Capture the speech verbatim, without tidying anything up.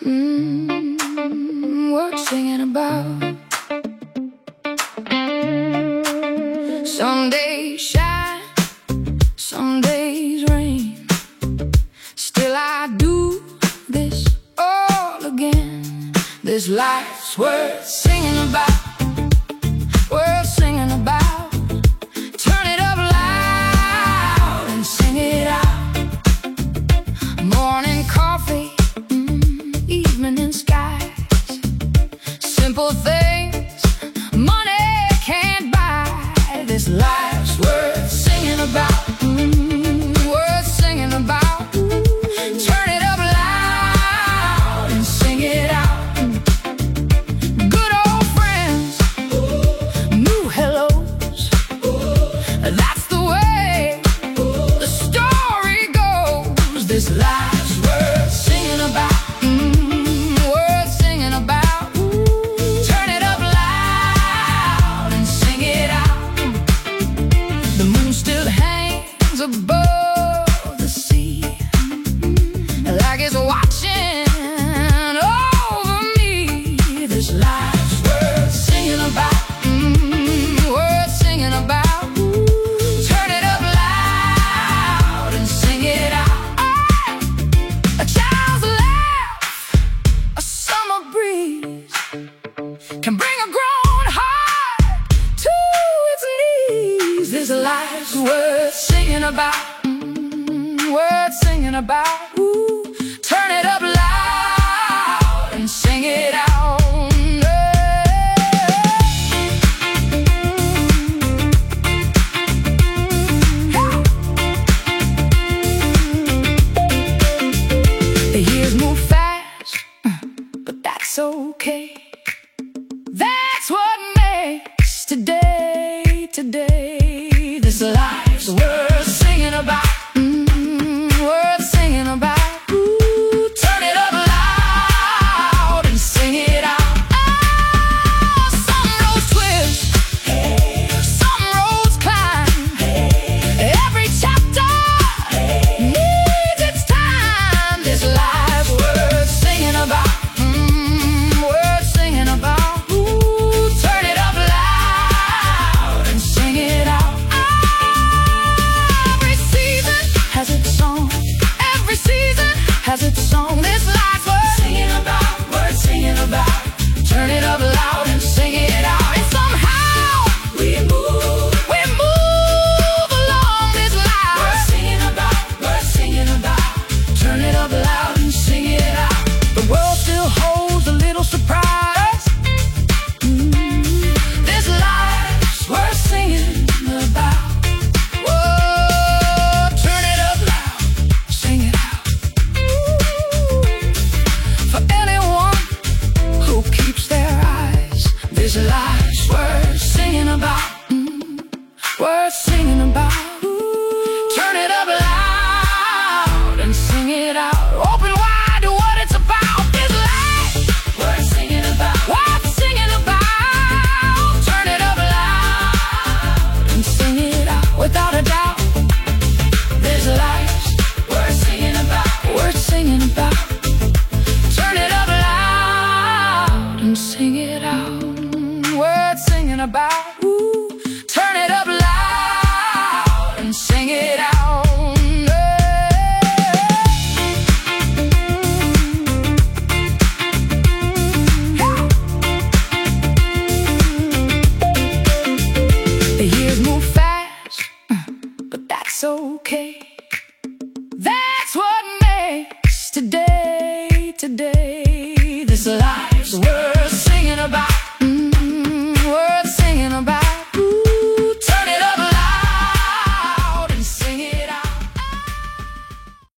mm, worth singing about. Some days shine, some days rain. Still I do this all again. This life's worth singing about, worth singing about. Turn it up loud and sing it out. Morning coffee, mm, evening skies. Simple things money can't buy. This life's worth singing about, mm, worth singing about. Turn it up loud and sing it out. Good old friends, new hellos. That's the way the story goes. This life's worth singing about, mm, worth singing about. Turn it up loud and sing it out. The moon still hangs above the sea, like it's watching over me. This life's worth singing about, mm, worth singing about. Turn it up loud and sing it out. A child's laugh, a summer breeze can bring a grown heart to its knees. This life's worth singing about, mm, worth singing about. Ooh, turn it up loud and sing it out. The years move fast, but that's okay. That's what makes today, today. This life's worth singing about, mm, worth singing about. Ooh, turn it up loud and sing it out. Ah, some roads twist, some roads climb. Every chapter needs its time. This life's worth singing about, mm, worth singing about. Ooh, turn it up loud and sing it out. Every season has its song, every season has its song. This life's worth singing about, worth singing about. Turn it up loud.